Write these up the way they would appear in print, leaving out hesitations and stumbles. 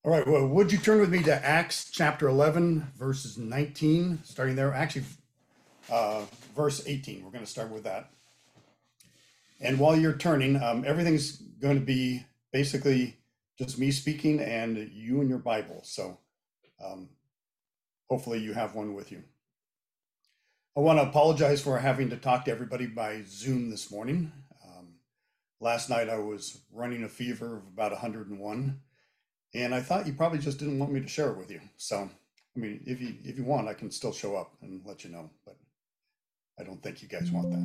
All right, well, would you turn with me to Acts chapter 11, verses 19, starting there? Actually, verse 18. We're going to start with that. And while you're turning, everything's going to be basically just me speaking and you and your Bible. So um, hopefully you have one with you. I want to apologize for having to talk to everybody by Zoom this morning. Last night I was running a fever of about 101. And I thought you probably just didn't want me to share it with you. So, I mean, if you want, I can still show up and let you know, but I don't think you guys want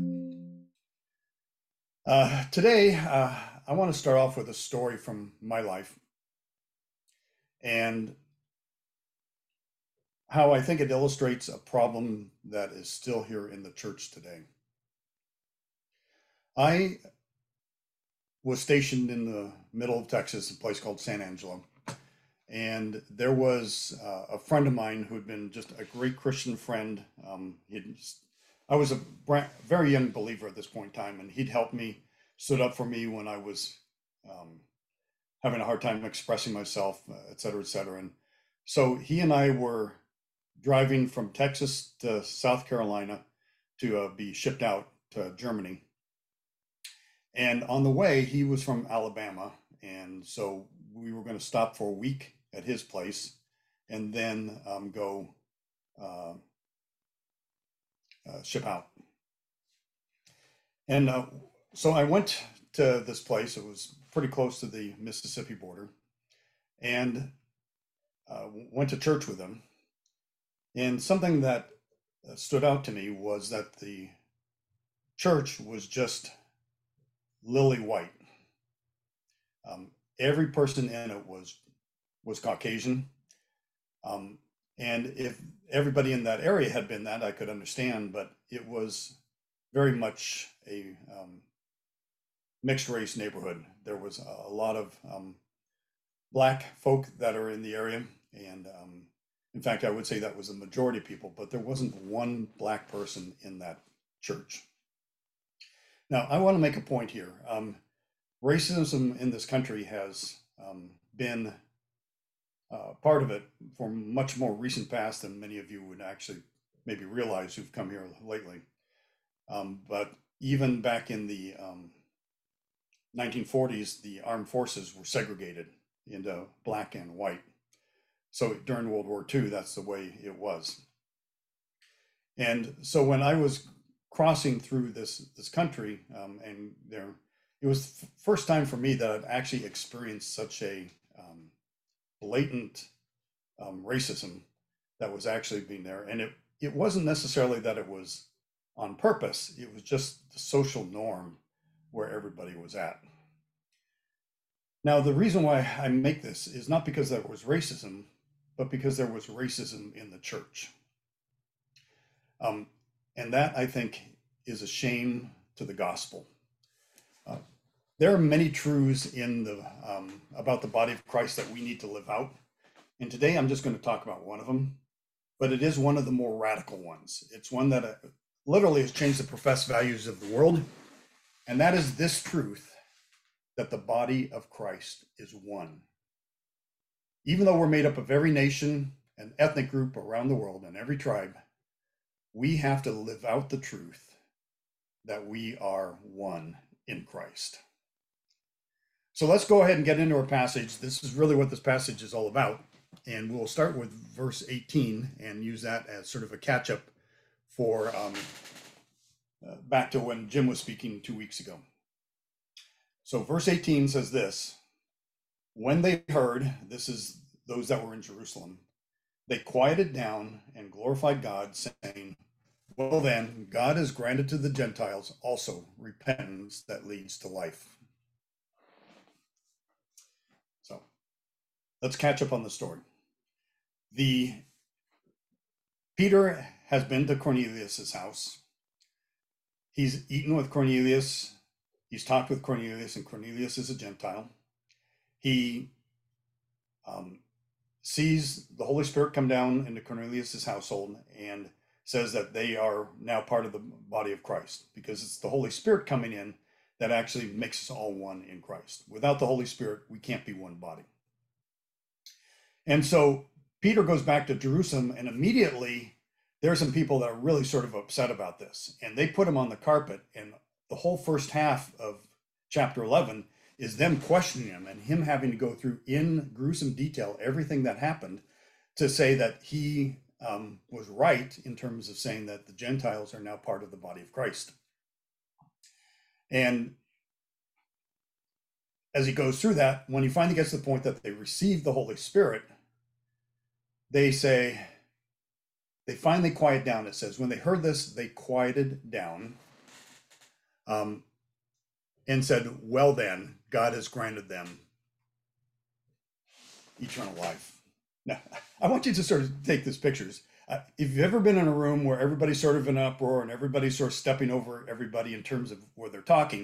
that. Today, I want to start off with a story from my life and how I think it illustrates a problem that is still here in the church today. I was stationed in the middle of Texas, a place called San Angelo. And there was a friend of mine who had been just a great Christian friend. I was a very young believer at this point in time, and he'd helped me, stood up for me when I was having a hard time expressing myself, et cetera, et cetera. And so he and I were driving from Texas to South Carolina to be shipped out to Germany. And on the way, he was from Alabama. And so we were going to stop for a week at his place and then go ship out. And so I went to this place. It was pretty close to the Mississippi border, and went to church with him. And something that stood out to me was that the church was just lily white. Every person in it was Caucasian. And if everybody in that area had been that, I could understand, but it was very much a mixed race neighborhood. There was a lot of black folk that are in the area. And in fact, I would say that was the majority of people, but there wasn't one black person in that church. Now, I want to make a point here. Racism in this country has been part of it for much more recent past than many of you would actually maybe realize who've come here lately. But even back in the 1940s, the armed forces were segregated into black and white. So during World War II, that's the way it was. And so when I was crossing through this country, and it was the first time for me that I've actually experienced such a blatant racism that was actually being there. And it wasn't necessarily that it was on purpose. It was just the social norm where everybody was at. Now, the reason why I make this is not because there was racism, but because there was racism in the church. And that, I think, is a shame to the gospel. There are many truths in about the body of Christ that we need to live out. And today I'm just going to talk about one of them, but it is one of the more radical ones. It's one that literally has changed the professed values of the world. And that is this truth, that the body of Christ is one. Even though we're made up of every nation and ethnic group around the world and every tribe, we have to live out the truth that we are one in Christ. So let's go ahead and get into our passage. This is really what this passage is all about. And we'll start with verse 18 and use that as sort of a catch up for back to when Jim was speaking 2 weeks ago. So verse 18 says this: when they heard, this is those that were in Jerusalem, they quieted down and glorified God, saying, well then, God has granted to the Gentiles also repentance that leads to life. So let's catch up on the story. Peter has been to Cornelius's house. He's eaten with Cornelius. He's talked with Cornelius, and Cornelius is a Gentile. He sees the Holy Spirit come down into Cornelius's household and says that they are now part of the body of Christ, because it's the Holy Spirit coming in that actually makes us all one in Christ. Without the Holy Spirit, we can't be one body. And so Peter goes back to Jerusalem, and immediately there are some people that are really sort of upset about this. And they put him on the carpet. And the whole first half of chapter 11 is them questioning him and him having to go through in gruesome detail everything that happened to say that he was right in terms of saying that the Gentiles are now part of the body of Christ. And as he goes through that, when he finally gets to the point that they receive the Holy Spirit, they say, they finally quiet down. It says, when they heard this, they quieted down and said, well then, God has granted them eternal life. Now, I want you to sort of take these pictures. If you've ever been in a room where everybody's sort of in uproar and everybody's sort of stepping over everybody in terms of where they're talking,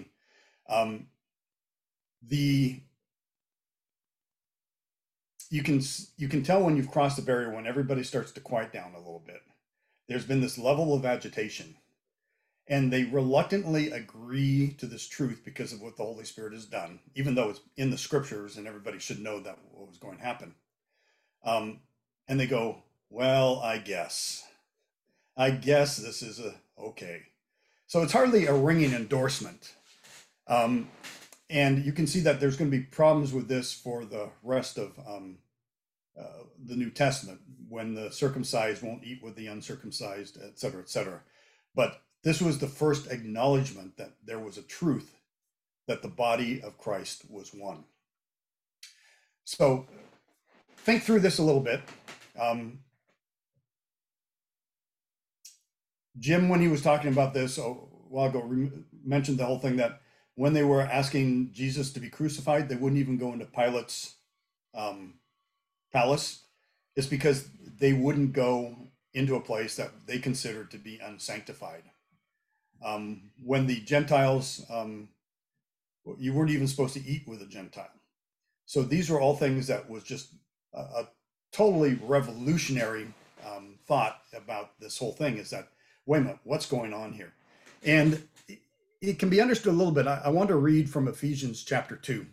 you can tell when you've crossed the barrier when everybody starts to quiet down a little bit. There's been this level of agitation, and they reluctantly agree to this truth because of what the Holy Spirit has done, even though it's in the scriptures and everybody should know that what was going to happen. And they go, well, I guess this is okay. So it's hardly a ringing endorsement. And you can see that there's going to be problems with this for the rest of the New Testament, when the circumcised won't eat with the uncircumcised, et cetera, et cetera. But this was the first acknowledgement that there was a truth that the body of Christ was one. So think through this a little bit. Jim, when he was talking about this a while ago, mentioned the whole thing that when they were asking Jesus to be crucified, they wouldn't even go into Pilate's palace. It's because they wouldn't go into a place that they considered to be unsanctified. When the Gentiles, you weren't even supposed to eat with a Gentile. So these were all things that was just a totally revolutionary thought about this whole thing, is that, wait a minute, what's going on here? And it can be understood a little bit. I want to read from Ephesians chapter 2,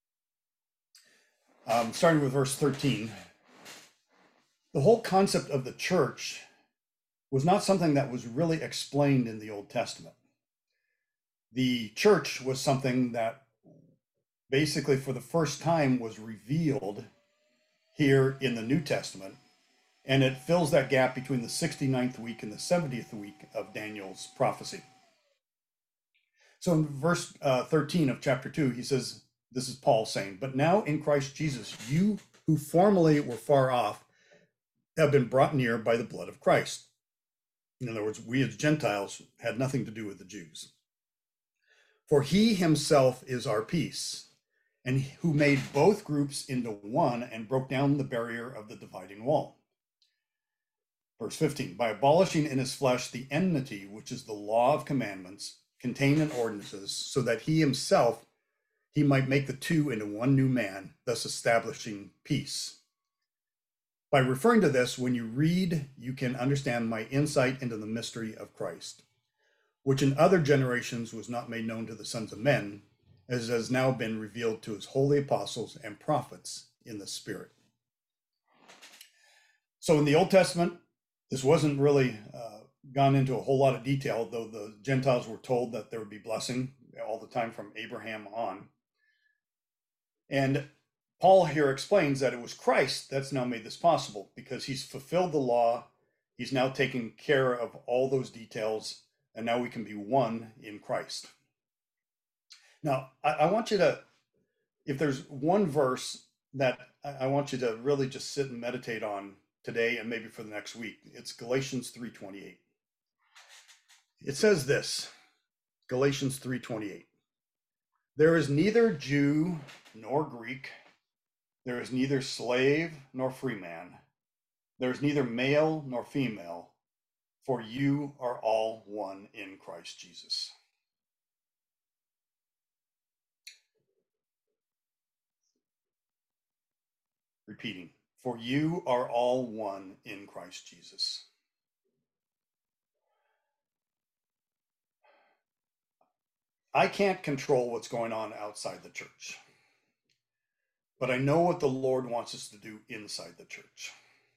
starting with verse 13. The whole concept of the church was not something that was really explained in the Old Testament. The church was something that basically for the first time was revealed here in the New Testament, and it fills that gap between the 69th week and the 70th week of Daniel's prophecy. So in verse 13 of chapter 2, he says, this is Paul saying, but now in Christ Jesus, you who formerly were far off have been brought near by the blood of Christ. In other words, we as Gentiles had nothing to do with the Jews. For he himself is our peace, and who made both groups into one and broke down the barrier of the dividing wall. Verse 15, by abolishing in his flesh the enmity, which is the law of commandments contained in ordinances, so that he himself, he might make the two into one new man, thus establishing peace. By referring to this, when you read, you can understand my insight into the mystery of Christ, which in other generations was not made known to the sons of men, as has now been revealed to his holy apostles and prophets in the Spirit. So in the Old Testament, this wasn't really gone into a whole lot of detail, though the Gentiles were told that there would be blessing all the time from Abraham on. And Paul here explains that it was Christ that's now made this possible, because he's fulfilled the law. He's now taken care of all those details, and now we can be one in Christ. Now, I want you to, if there's one verse that I want you to really just sit and meditate on today and maybe for the next week, it's Galatians 3:28. It says this, Galatians 3:28. There is neither Jew nor Greek, there is neither slave nor free man, there is neither male nor female, for you are all one in Christ Jesus. Repeating, for you are all one in Christ Jesus. I can't control what's going on outside the church. but I know what the Lord wants us to do inside the church.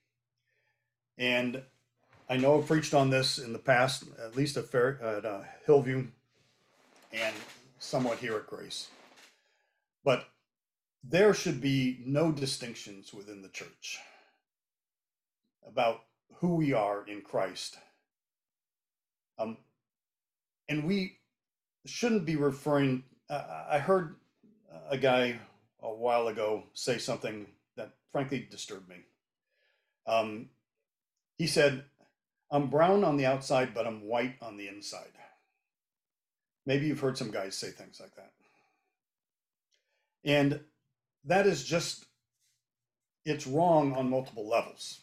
And I know I've preached on this in the past, at least at Hillview and somewhat here at Grace. But there should be no distinctions within the church about who we are in Christ. And we shouldn't be referring, I heard a guy a while ago say something that frankly disturbed me. He said, "I'm brown on the outside, but I'm white on the inside." Maybe you've heard some guys say things like that. And that is just, it's wrong on multiple levels.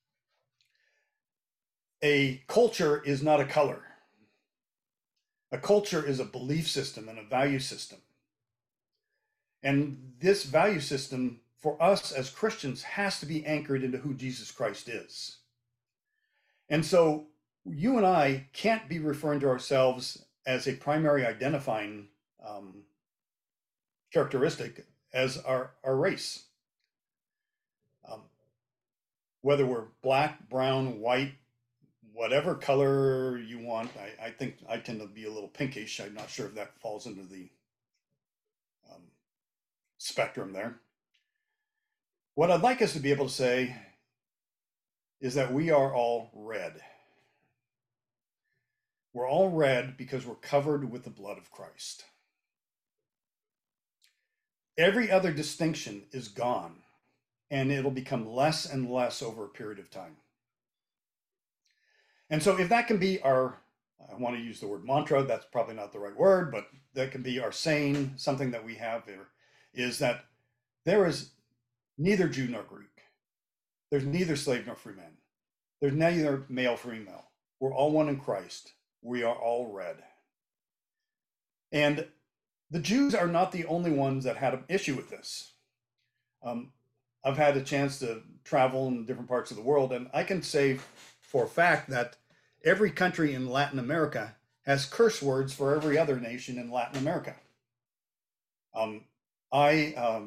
A culture is not a color. A culture is a belief system and a value system. And this value system for us as Christians has to be anchored into who Jesus Christ is. And so you and I can't be referring to ourselves as a primary identifying characteristic as our race. Whether we're black, brown, white, whatever color you want, I think I tend to be a little pinkish. I'm not sure if that falls into the spectrum there. What I'd like us to be able to say is that we are all red. We're all red because we're covered with the blood of Christ. Every other distinction is gone, and it'll become less and less over a period of time. And so if that can be our, I want to use the word mantra, that's probably not the right word, but that can be our saying, something that we have there, is that there is neither Jew nor Greek. There's neither slave nor free man. There's neither male or female. We're all one in Christ. We are all red. And the Jews are not the only ones that had an issue with this. I've had a chance to travel in different parts of the world, and I can say for a fact that every country in Latin America has curse words for every other nation in Latin America. I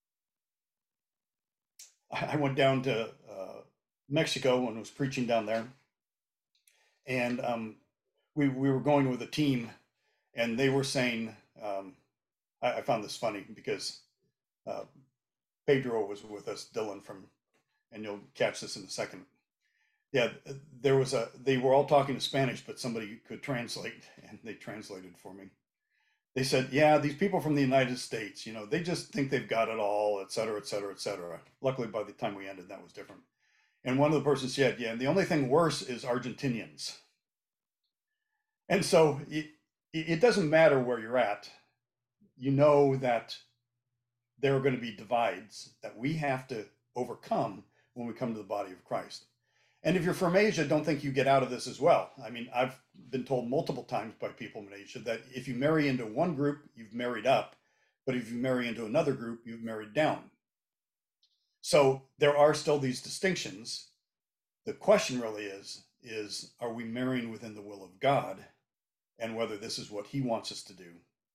went down to Mexico when I was preaching down there, and we were going with a team, and they were saying, I found this funny because Pedro was with us, Dylan and you'll catch this in a second. Yeah, they were all talking in Spanish, but somebody could translate, and they translated for me. They said, yeah, these people from the United States, they just think they've got it all, et cetera, et cetera, et cetera. Luckily, by the time we ended, that was different. And one of the persons said, yeah, and the only thing worse is Argentinians. And so it doesn't matter where you're at. You know that there are going to be divides that we have to overcome when we come to the body of Christ. And if you're from Asia, don't think you get out of this as well. I mean, I've been told multiple times by people in Asia that if you marry into one group, you've married up. But if you marry into another group, you've married down. So there are still these distinctions. The question really is are we marrying within the will of God, and whether this is what he wants us to do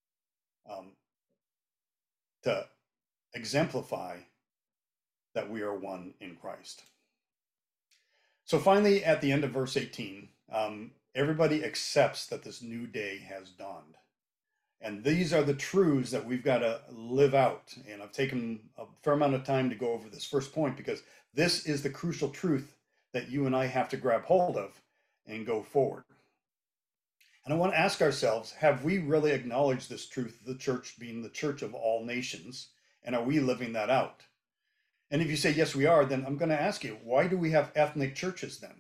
to exemplify that we are one in Christ. So finally, at the end of verse 18, everybody accepts that this new day has dawned. And these are the truths that we've got to live out. And I've taken a fair amount of time to go over this first point because this is the crucial truth that you and I have to grab hold of and go forward. And I want to ask ourselves, have we really acknowledged this truth of the church being the church of all nations? And are we living that out? And if you say, yes, we are, then I'm going to ask you, why do we have ethnic churches then?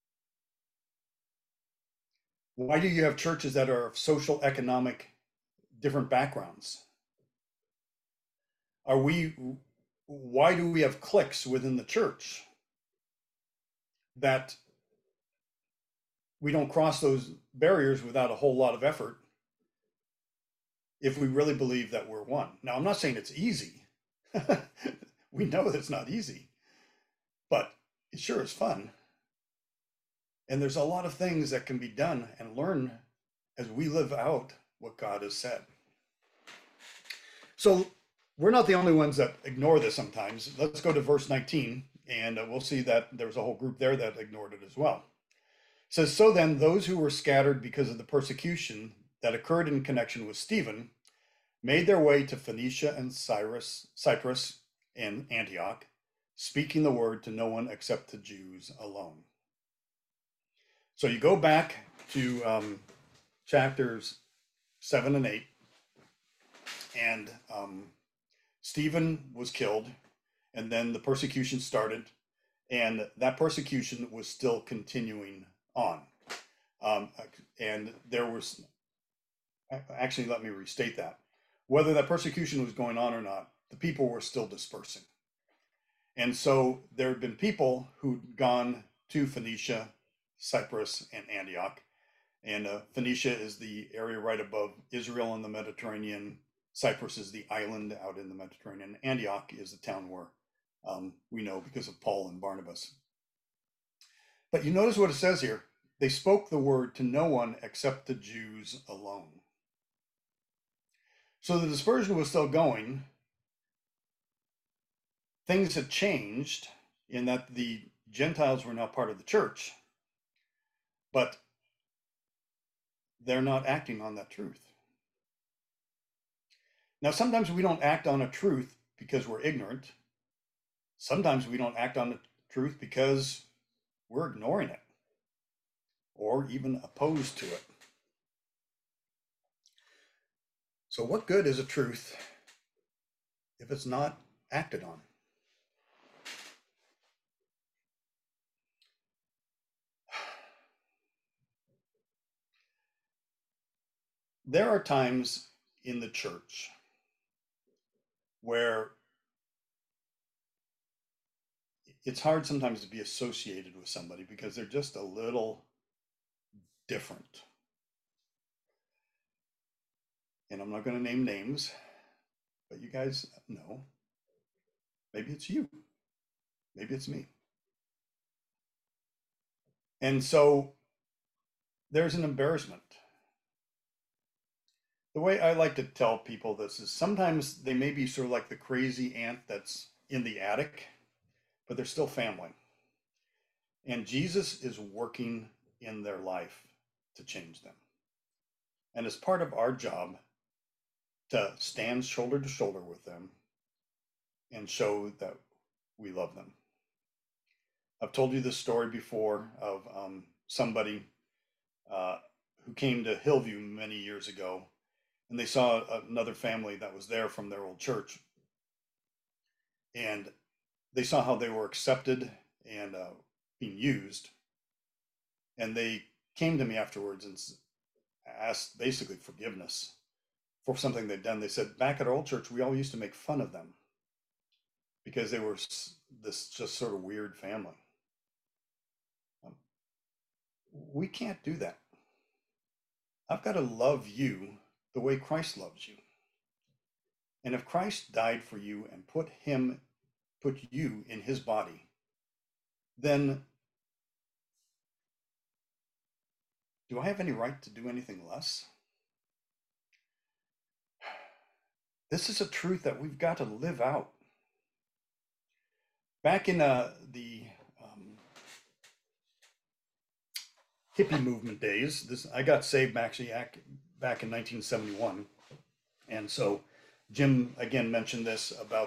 Why do you have churches that are of social, economic, different backgrounds? Why do we have cliques within the church that we don't cross those barriers without a whole lot of effort if we really believe that we're one? Now, I'm not saying it's easy. We know that it's not easy, but it sure is fun. And there's a lot of things that can be done and learn as we live out what God has said. So we're not the only ones that ignore this sometimes. Let's go to verse 19, and we'll see that there's a whole group there that ignored it as well. It says, "So then, those who were scattered because of the persecution that occurred in connection with Stephen made their way to Phoenicia and Cyprus and Antioch, speaking the word to no one except to Jews alone." So you go back to chapters 7 and 8, and Stephen was killed, and then the persecution started, and that persecution was still continuing on. And there was, actually, let me restate that. Whether that persecution was going on or not, the people were still dispersing. And so there had been people who'd gone to Phoenicia, Cyprus, and Antioch. And Phoenicia is the area right above Israel in the Mediterranean. Cyprus is the island out in the Mediterranean. Antioch is the town where we know because of Paul and Barnabas. But you notice what it says here. They spoke the word to no one except the Jews alone. So the dispersion was still going. Things had changed in that the Gentiles were now part of the church, but they're not acting on that truth. Now, sometimes we don't act on a truth because we're ignorant. Sometimes we don't act on the truth because we're ignoring it or even opposed to it. So what good is a truth if it's not acted on? There are times in the church where it's hard sometimes to be associated with somebody because they're just a little different. And I'm not going to name names, but you guys know. Maybe it's you. Maybe it's me. And so there's an embarrassment. The way I like to tell people this is sometimes they may be sort of like the crazy aunt that's in the attic, but they're still family. And Jesus is working in their life to change them. And it's part of our job to stand shoulder to shoulder with them and show that we love them. I've told you this story before of somebody who came to Hillview many years ago, and they saw another family that was there from their old church. And they saw how they were accepted and being used. And they came to me afterwards and asked basically forgiveness for something they'd done. They said, back at our old church, we all used to make fun of them because they were this just sort of weird family. We can't do that. I've got to love you the way Christ loves you. And if Christ died for you and put you in his body, then do I have any right to do anything less? This is a truth that we've got to live out. Back in the hippie movement days, I got saved actually back in 1971. And so Jim again mentioned this about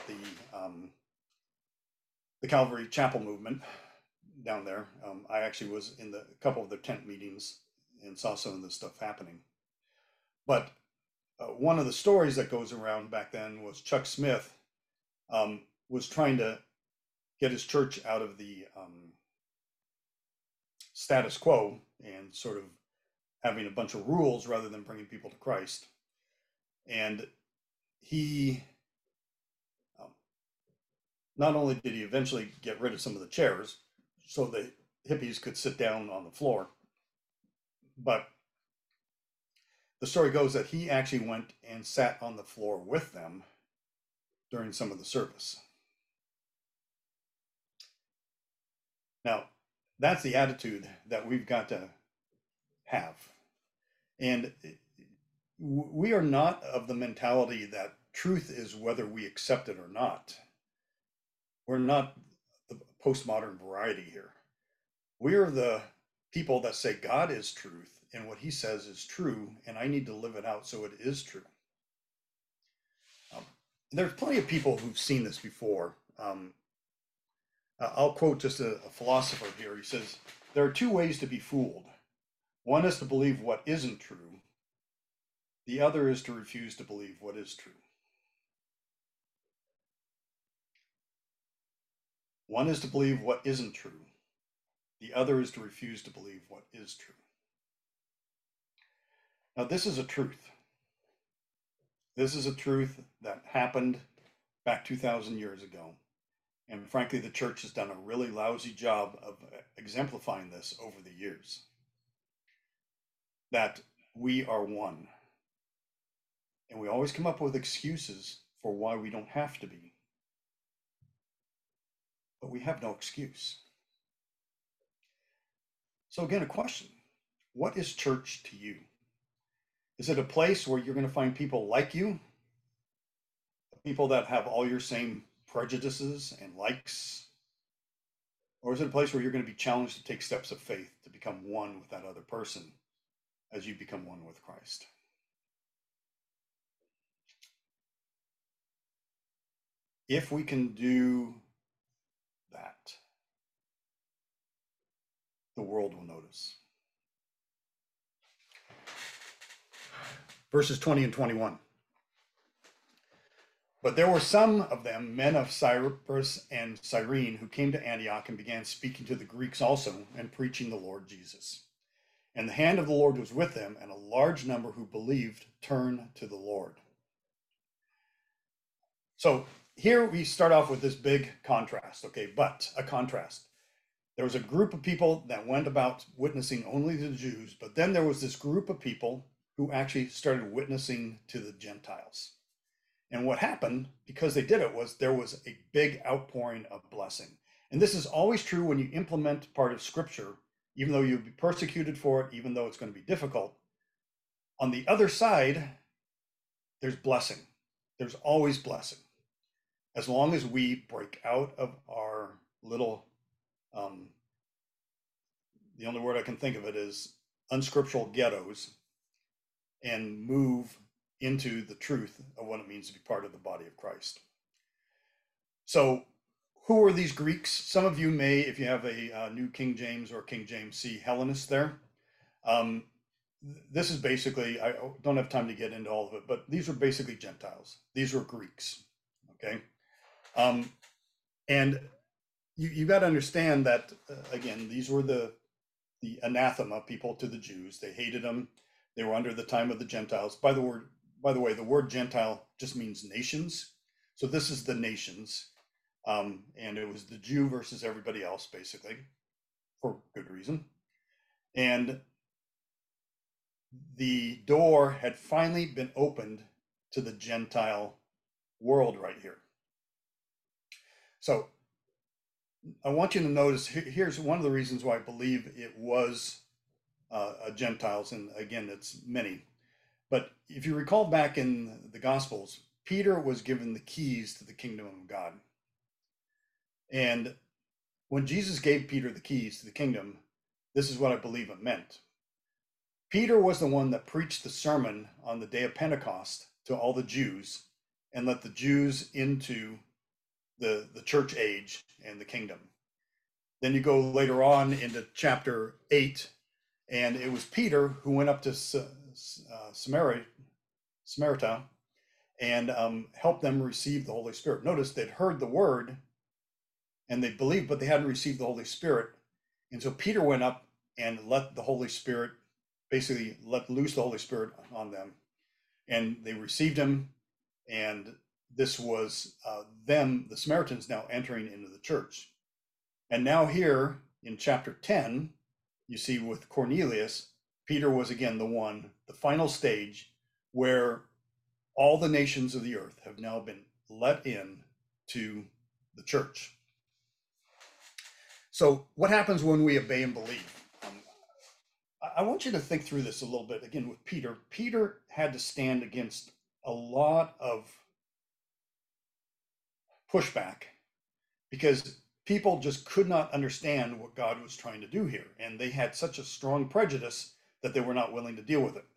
the Calvary Chapel movement down there. I actually was in a couple of their tent meetings and saw some of this stuff happening. But one of the stories that goes around back then was Chuck Smith was trying to get his church out of the status quo and sort of having a bunch of rules rather than bringing people to Christ. And he, not only did he eventually get rid of some of the chairs so the hippies could sit down on the floor, but the story goes that he actually went and sat on the floor with them during some of the service. Now, that's the attitude that we've got to have. And we are not of the mentality that truth is whether we accept it or not. We're not the postmodern variety here. We're the people that say God is truth and what he says is true, and I need to live it out so it is true. There's plenty of people who've seen this before. I'll quote just a philosopher here. He says, there are two ways to be fooled. One is to believe what isn't true. The other is to refuse to believe what is true. One is to believe what isn't true. The other is to refuse to believe what is true. Now, this is a truth. This is a truth that happened back 2,000 years ago. And frankly, the church has done a really lousy job of exemplifying this over the years. That we are one. And we always come up with excuses for why we don't have to be. But we have no excuse. So again, a question. What is church to you? Is it a place where you're going to find people like you? People that have all your same prejudices and likes? Or is it a place where you're going to be challenged to take steps of faith to become one with that other person as you become one with Christ? If we can do that, the world will notice. Verses 20 and 21. But there were some of them, men of Cyprus and Cyrene, who came to Antioch and began speaking to the Greeks also and preaching the Lord Jesus. And the hand of the Lord was with them, and a large number who believed turned to the Lord. So here we start off with this big contrast, okay, but a contrast. There was a group of people that went about witnessing only to the Jews, but then there was this group of people who actually started witnessing to the Gentiles. And what happened, because they did it, was there was a big outpouring of blessing. And this is always true when you implement part of Scripture, even though you'll be persecuted for it, even though it's going to be difficult. On the other side, there's blessing. There's always blessing. As long as we break out of our little, the only word I can think of it is unscriptural ghettos, and move into the truth of what it means to be part of the body of Christ. So who are these Greeks? Some of you may, if you have a New King James or King James, see Hellenists there. This is basically, I don't have time to get into all of it, but these are basically Gentiles. These were Greeks, okay? And you got to understand that, again, these were the anathema people to the Jews. They hated them. They were under the time of the Gentiles. By the way, the word Gentile just means nations. So this is the nations. And it was the Jew versus everybody else, basically, for good reason. And the door had finally been opened to the Gentile world right here. So I want you to notice, here's one of the reasons why I believe it was Gentiles, and again, it's many. But if you recall back in the Gospels, Peter was given the keys to the kingdom of God. And when Jesus gave Peter the keys to the kingdom, this is what I believe it meant. Peter was the one that preached the sermon on the day of Pentecost to all the Jews and let the Jews into the church age and the kingdom. Then you go later on into chapter 8, and it was Peter who went up to Samaria and helped them receive the Holy Spirit. Notice they'd heard the word and they believed, but they hadn't received the Holy Spirit. And so Peter went up and let the Holy Spirit, basically let loose the Holy Spirit on them. And they received him, and this was them, the Samaritans, now entering into the church. And now here in chapter 10, you see with Cornelius, Peter was again the final stage where all the nations of the earth have now been let in to the church. So what happens when we obey and believe? I want you to think through this a little bit. Again, with Peter had to stand against a lot of pushback because people just could not understand what God was trying to do here. And they had such a strong prejudice that they were not willing to deal with it.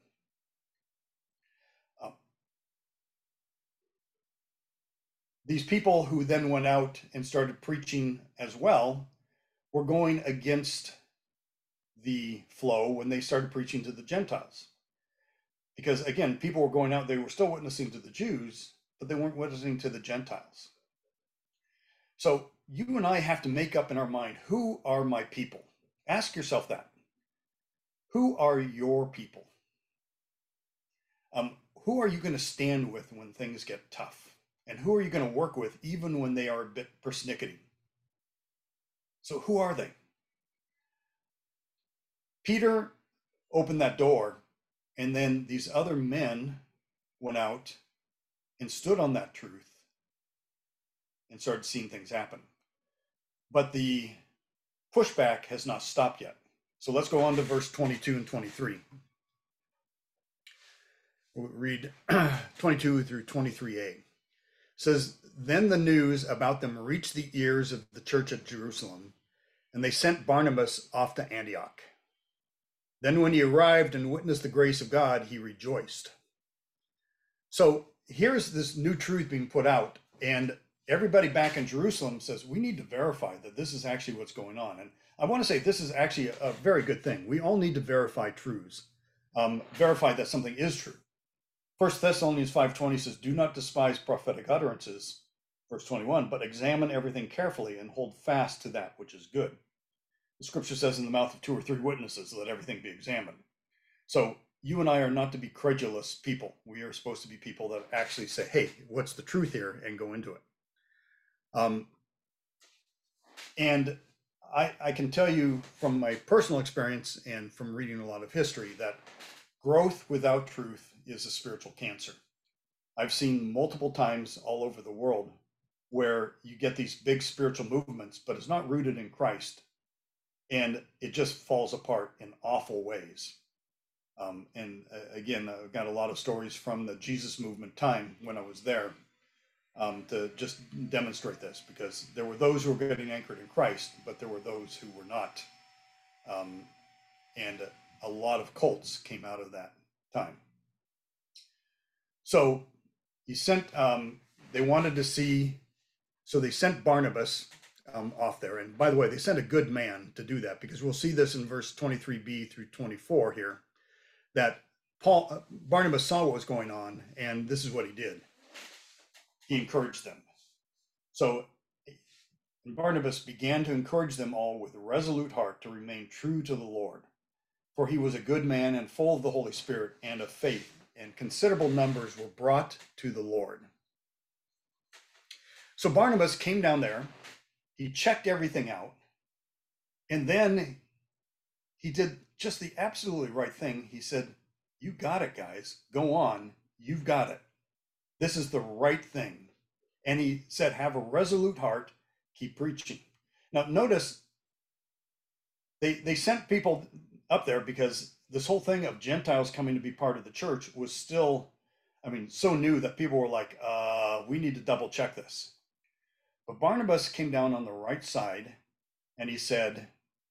These people who then went out and started preaching as well were going against the flow when they started preaching to the Gentiles. Because again, people were going out, they were still witnessing to the Jews, but they weren't witnessing to the Gentiles. So you and I have to make up in our mind, who are my people? Ask yourself that. Who are your people? Who are you going to stand with when things get tough? And who are you going to work with even when they are a bit persnickety? So who are they? Peter opened that door, and then these other men went out and stood on that truth and started seeing things happen. But the pushback has not stopped yet. So let's go on to verse 22 and 23. We'll read 22 through 23a. It says, "Then the news about them reached the ears of the church at Jerusalem, and they sent Barnabas off to Antioch. Then when he arrived and witnessed the grace of God, he rejoiced." So here's this new truth being put out, and everybody back in Jerusalem says, we need to verify that this is actually what's going on. And I want to say this is actually a very good thing. We all need to verify truths, verify that something is true. 1 Thessalonians 5:20 says, "Do not despise prophetic utterances," verse 21, "but examine everything carefully and hold fast to that which is good." The scripture says, "In the mouth of 2 or 3 witnesses, let everything be examined." So you and I are not to be credulous people. We are supposed to be people that actually say, hey, what's the truth here, and go into it. And I can tell you from my personal experience and from reading a lot of history that growth without truth is a spiritual cancer. I've seen multiple times all over the world where you get these big spiritual movements, but it's not rooted in Christ. And it just falls apart in awful ways. Again, I've got a lot of stories from the Jesus movement time when I was there to just demonstrate this, because there were those who were getting anchored in Christ, but there were those who were not. And a lot of cults came out of that time. So he sent, they wanted to see, so they sent Barnabas off there. And by the way, they sent a good man to do that, because we'll see this in verse 23b through 24 here, that Barnabas saw what was going on, and this is what he did. He encouraged them. So Barnabas began to encourage them all with a resolute heart to remain true to the Lord, for he was a good man and full of the Holy Spirit and of faith, and considerable numbers were brought to the Lord. So Barnabas came down there, he checked everything out, and then he did just the absolutely right thing. He said, "You got it, guys. Go on. You've got it. This is the right thing." And he said, "Have a resolute heart. Keep preaching." Now, notice they sent people up there because this whole thing of Gentiles coming to be part of the church was still, so new that people were like, we need to double check this. But Barnabas came down on the right side, and he said,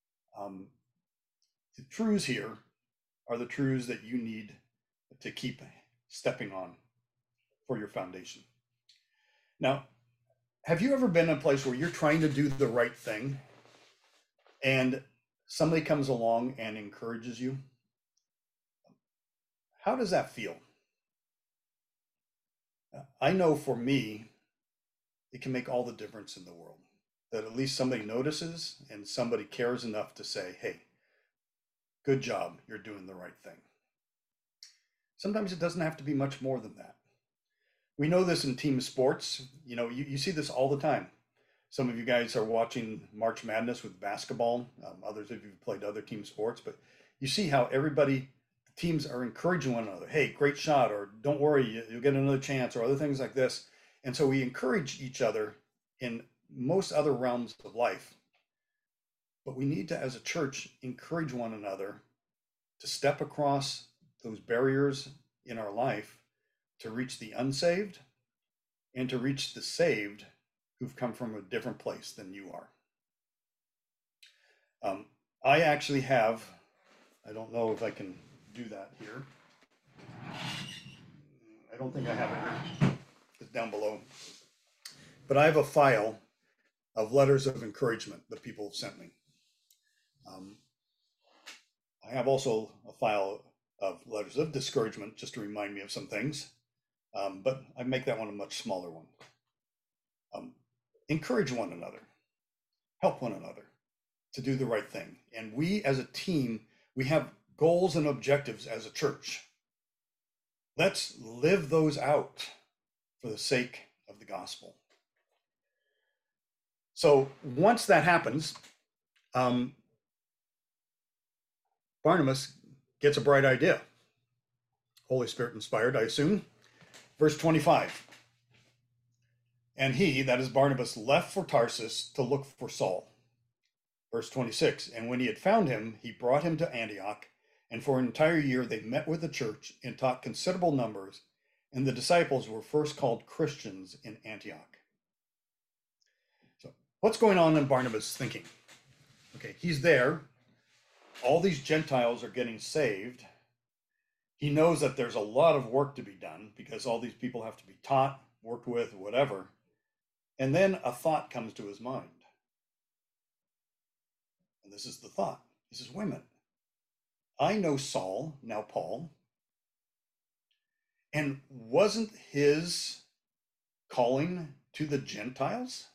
the truths here are the truths that you need to keep stepping on for your foundation. Now, have you ever been in a place where you're trying to do the right thing and somebody comes along and encourages you? How does that feel? I know for me, it can make all the difference in the world, that at least somebody notices and somebody cares enough to say, hey, good job, you're doing the right thing. Sometimes it doesn't have to be much more than that. We know this in team sports. You see this all the time. Some of you guys are watching March Madness with basketball. Others of you have played other team sports, but you see how teams are encouraging one another. Hey, great shot, or don't worry, you'll get another chance, or other things like this. And so we encourage each other in most other realms of life. But we need to, as a church, encourage one another to step across those barriers in our life to reach the unsaved and to reach the saved who've come from a different place than you are. I actually have, I don't know if I can do that here. I don't think I have it here. It's down below. But I have a file of letters of encouragement that people have sent me. I have also a file of letters of discouragement just to remind me of some things, but I make that one a much smaller one. Encourage one another, help one another to do the right thing. And we as a team, we have goals and objectives as a church. Let's live those out for the sake of the gospel. So once that happens, Barnabas gets a bright idea. Holy Spirit inspired, I assume. Verse 25. And he, that is Barnabas, left for Tarsus to look for Saul. Verse 26. And when he had found him, he brought him to Antioch. And for an entire year they met with the church and taught considerable numbers. And the disciples were first called Christians in Antioch. So what's going on in Barnabas' thinking? Okay, he's there. All these Gentiles are getting saved. He knows that there's a lot of work to be done because all these people have to be taught, worked with, whatever. And then a thought comes to his mind. And this is the thought. He says, wait a minute. I know Saul, now Paul. And wasn't his calling to the Gentiles?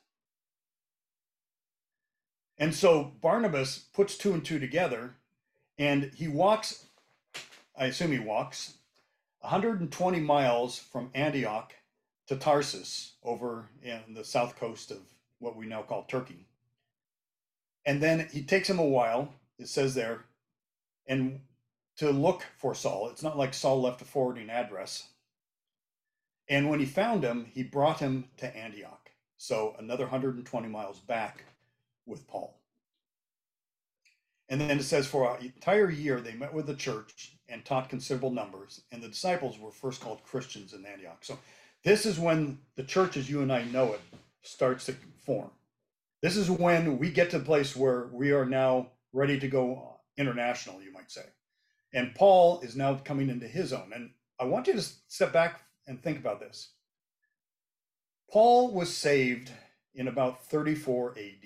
And so Barnabas puts two and two together, and he walks, I assume he walks, 120 miles from Antioch to Tarsus over in the south coast of what we now call Turkey. And then he takes him a while, it says there, and to look for Saul. It's not like Saul left a forwarding address. And when he found him, he brought him to Antioch. So another 120 miles back with Paul. And then it says for an entire year, they met with the church and taught considerable numbers. And the disciples were first called Christians in Antioch. So this is when the church as you and I know it starts to form. This is when we get to the place where we are now ready to go international, you might say. And Paul is now coming into his own. And I want you to step back and think about this. Paul was saved in about 34 AD.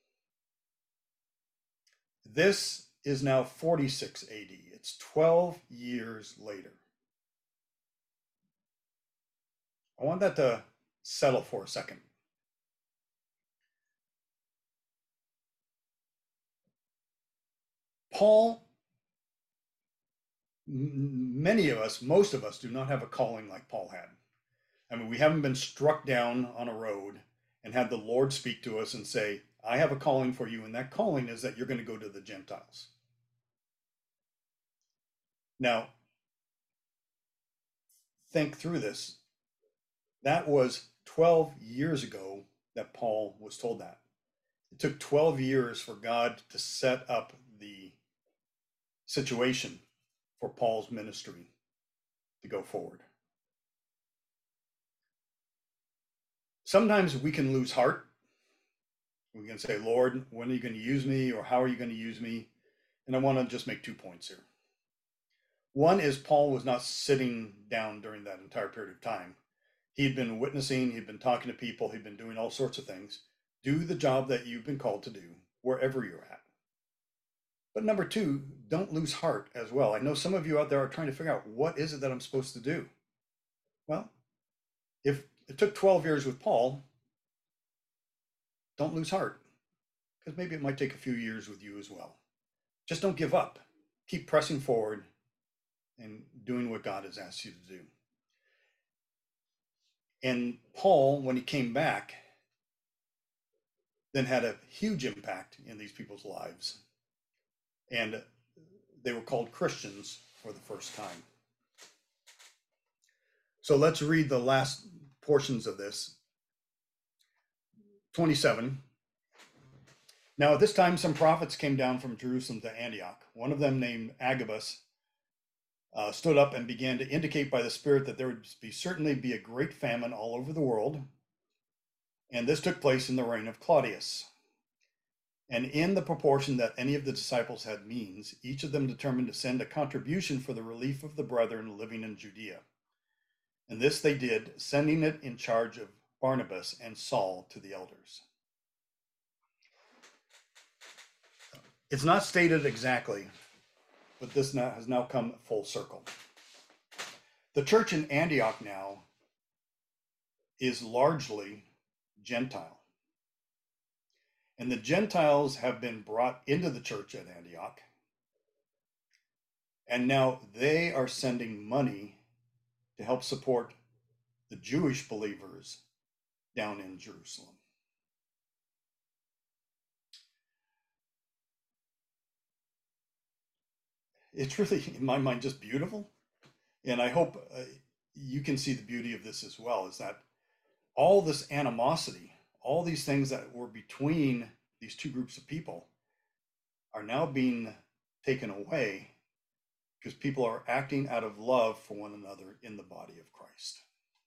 This is now 46 AD. It's 12 years later. I want that to settle for a second. Paul, many of us, most of us do not have a calling like Paul had. I mean, we haven't been struck down on a road and had the Lord speak to us and say, I have a calling for you, and that calling is that you're going to go to the Gentiles. Now, think through this. That was 12 years ago that Paul was told that. It took 12 years for God to set up the situation for Paul's ministry to go forward. Sometimes we can lose heart. We can say, Lord, when are you going to use me, or how are you going to use me? And I want to just make 2 points here. One is Paul was not sitting down during that entire period of time. He'd been witnessing, he'd been talking to people, he'd been doing all sorts of things. Do the job that you've been called to do wherever you're at. But number 2, don't lose heart as well. I know some of you out there are trying to figure out, what is it that I'm supposed to do? Well, if it took 12 years with Paul, don't lose heart, because maybe it might take a few years with you as well. Just don't give up. Keep pressing forward and doing what God has asked you to do. And Paul, when he came back, then had a huge impact in these people's lives. And they were called Christians for the first time. So let's read the last portions of this. 27. Now at this time, some prophets came down from Jerusalem to Antioch. One of them, named Agabus, stood up and began to indicate by the Spirit that there would certainly be a great famine all over the world. And this took place in the reign of Claudius. And in the proportion that any of the disciples had means, each of them determined to send a contribution for the relief of the brethren living in Judea. And this they did, sending it in charge of Barnabas and Saul to the elders. It's not stated exactly, but this has now come full circle. The church in Antioch now is largely Gentile. And the Gentiles have been brought into the church at Antioch. And now they are sending money to help support the Jewish believers down in Jerusalem. It's really, in my mind, just beautiful. And I hope you can see the beauty of this as well, is that all this animosity, all these things that were between these two groups of people are now being taken away because people are acting out of love for one another in the body of Christ.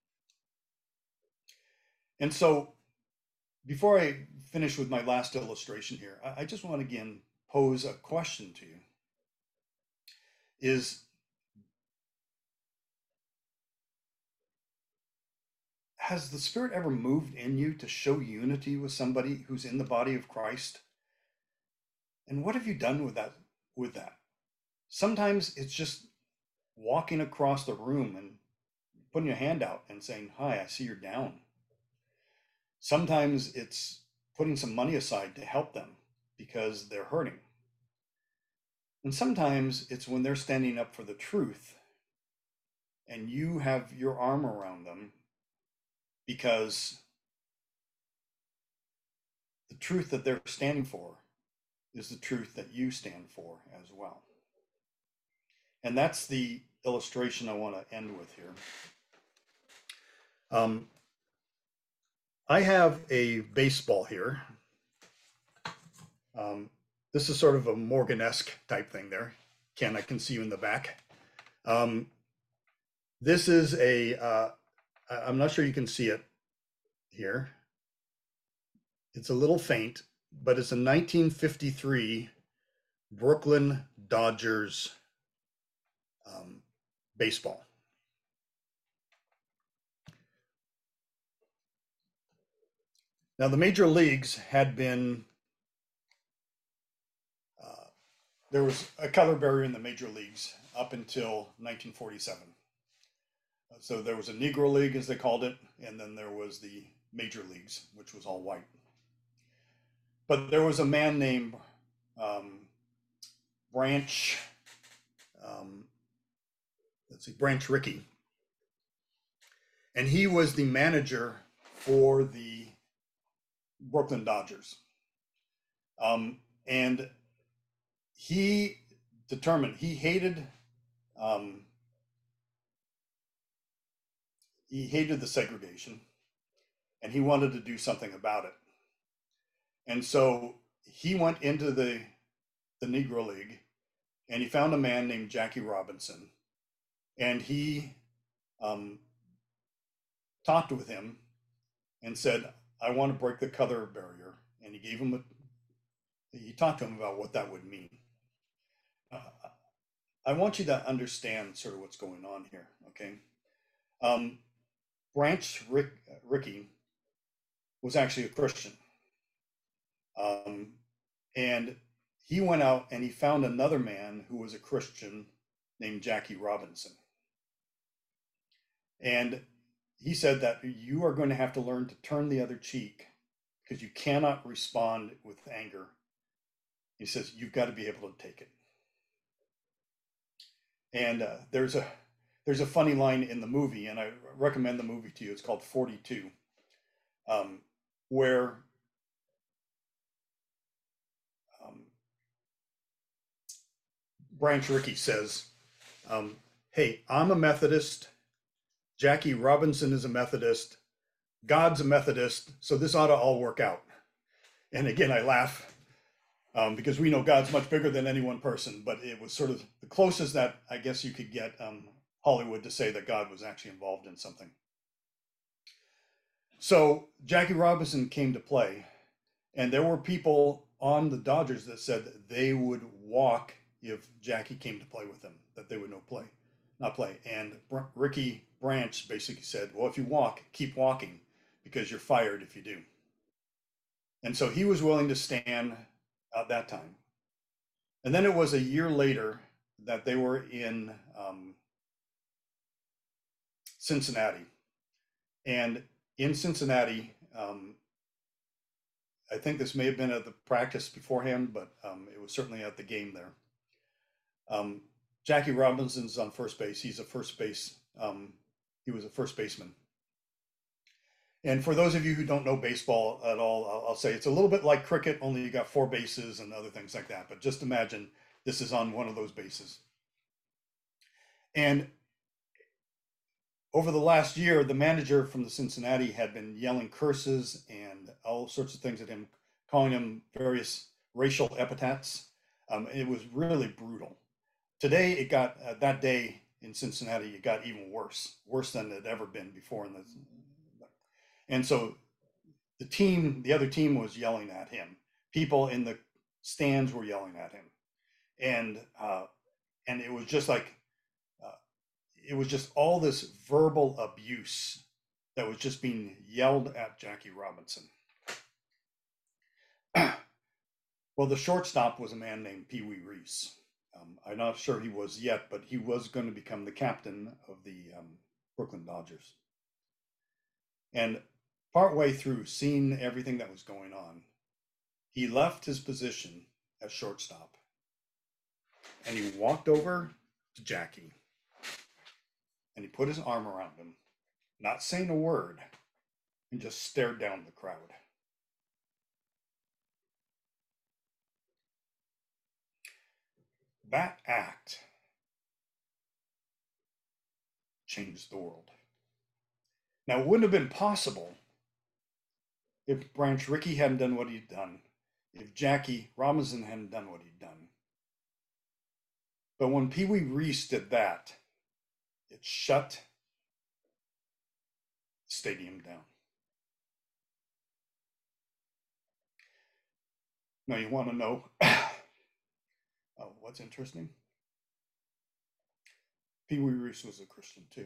And so before I finish with my last illustration here, I just want to again pose a question to you. Has the Spirit ever moved in you to show unity with somebody who's in the body of Christ? And what have you done with that? Sometimes it's just walking across the room and putting your hand out and saying, "Hi, I see you're down." Sometimes it's putting some money aside to help them because they're hurting. And sometimes it's when they're standing up for the truth and you have your arm around them because the truth that they're standing for is the truth that you stand for as well. And that's the illustration I want to end with here. I have a baseball here. This is sort of a Morgan-esque type thing there. Ken, I can see you in the back. This is I'm not sure you can see it here. It's a little faint, but it's a 1953 Brooklyn Dodgers baseball. Now, the major leagues had been, there was a color barrier in the major leagues up until 1947. So there was a Negro League, as they called it, and then there was the major leagues, which was all white. But there was a man named Branch Rickey. And he was the manager for the Brooklyn Dodgers. And he determined, he hated the segregation, and he wanted to do something about it. And so he went into the Negro League, and he found a man named Jackie Robinson, and he talked with him and said, "I want to break the color barrier." And he talked to him about what that would mean. I want you to understand sort of what's going on here, okay? Branch Rickey was actually a Christian. And he went out and he found another man who was a Christian named Jackie Robinson. And he said that you are going to have to learn to turn the other cheek because you cannot respond with anger. He says, you've got to be able to take it. And there's a funny line in the movie, and I recommend the movie to you. It's called 42, where Branch Rickey says, "Hey, I'm a Methodist. Jackie Robinson is a Methodist. God's a Methodist. So this ought to all work out." And again, I laugh because we know God's much bigger than any one person, but it was sort of the closest that I guess you could get Hollywood to say that God was actually involved in something. So Jackie Robinson came to play, and there were people on the Dodgers that said that they would walk if Jackie came to play with them, that they would not play. And Ricky Branch basically said, well, if you walk, keep walking because you're fired if you do. And so he was willing to stand at that time. And then it was a year later that they were in Cincinnati. And in Cincinnati, I think this may have been at the practice beforehand, but it was certainly at the game there. Jackie Robinson's on first base. He's a first base. He was a first baseman. And for those of you who don't know baseball at all, I'll say it's a little bit like cricket, only you got 4 bases and other things like that. But just imagine this is on one of those bases. And over the last year, the manager from the Cincinnati had been yelling curses and all sorts of things at him, calling him various racial epithets. It was really brutal. Today, it got that day in Cincinnati, it got even worse than it had ever been before. And so the other team was yelling at him. People in the stands were yelling at him, and it was just like it was just all this verbal abuse that was just being yelled at Jackie Robinson. Well, the shortstop was a man named Pee Wee Reese. I'm not sure he was yet, but he was going to become the captain of the Brooklyn Dodgers. And partway through seeing everything that was going on, he left his position as shortstop and he walked over to Jackie and he put his arm around him, not saying a word, and just stared down the crowd. That act changed the world. Now, it wouldn't have been possible if Branch Rickey hadn't done what he'd done, if Jackie Robinson hadn't done what he'd done. But when Pee Wee Reese did that, it shut the stadium down. Now, you want to know what's interesting? Pee Wee Reese was a Christian too.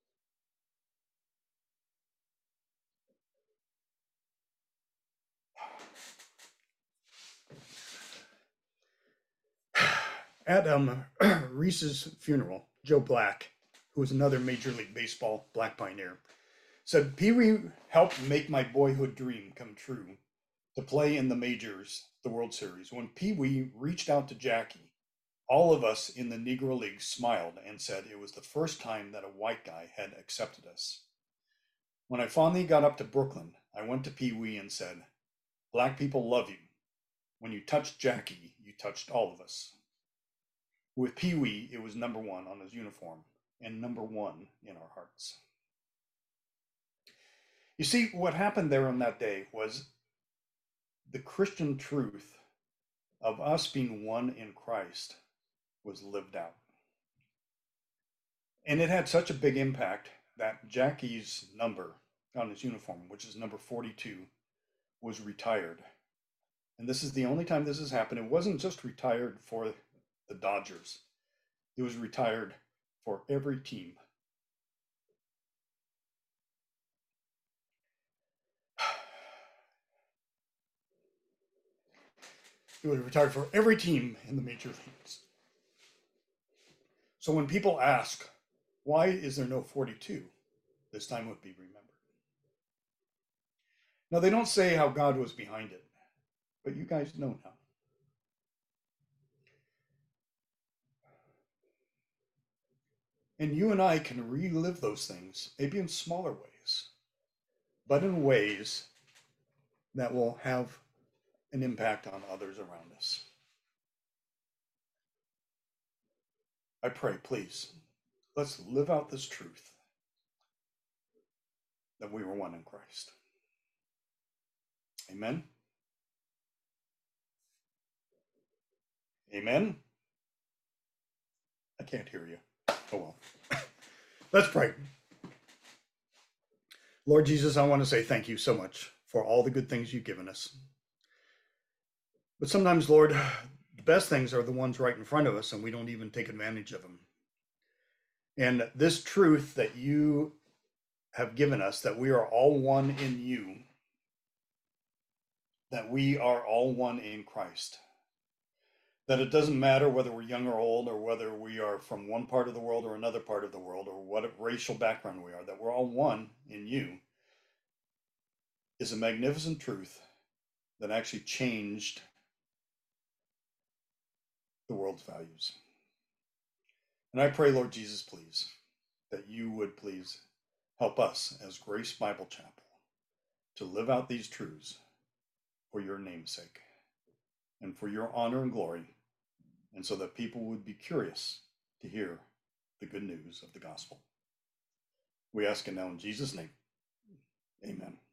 At Reese's funeral, Joe Black, who was another Major League Baseball black pioneer, said, Pee Wee helped make my boyhood dream come true to play in the majors, the World Series. When Pee Wee reached out to Jackie, all of us in the Negro League smiled and said it was the first time that a white guy had accepted us. When I finally got up to Brooklyn, I went to Pee Wee and said, black people love you. When you touched Jackie, you touched all of us. With Pee Wee, it was number 1 on his uniform and number 1 in our hearts. You see, what happened there on that day was the Christian truth of us being one in Christ was lived out. And it had such a big impact that Jackie's number on his uniform, which is number 42, was retired. And this is the only time this has happened. It wasn't just retired for the Dodgers. It was retired for every team. It was retired for every team in the major leagues. So when people ask, why is there no 42? This time would be remembered. Now, they don't say how God was behind it, but you guys know now. And you and I can relive those things, maybe in smaller ways, but in ways that will have an impact on others around us. I pray, please, let's live out this truth that we were one in Christ. Amen. Amen. I can't hear you. Oh well. Let's pray. Lord Jesus, I want to say thank you so much for all the good things you've given us. But sometimes, Lord, the best things are the ones right in front of us, and we don't even take advantage of them. And this truth that you have given us, that we are all one in you, that we are all one in Christ, that it doesn't matter whether we're young or old, or whether we are from one part of the world or another part of the world, or what racial background we are, that we're all one in you, is a magnificent truth that actually changed the world's values. And I pray, Lord Jesus, please, that you would please help us as Grace Bible Chapel to live out these truths for your name's sake and for your honor and glory, and so that people would be curious to hear the good news of the gospel. We ask it now in Jesus' name. Amen.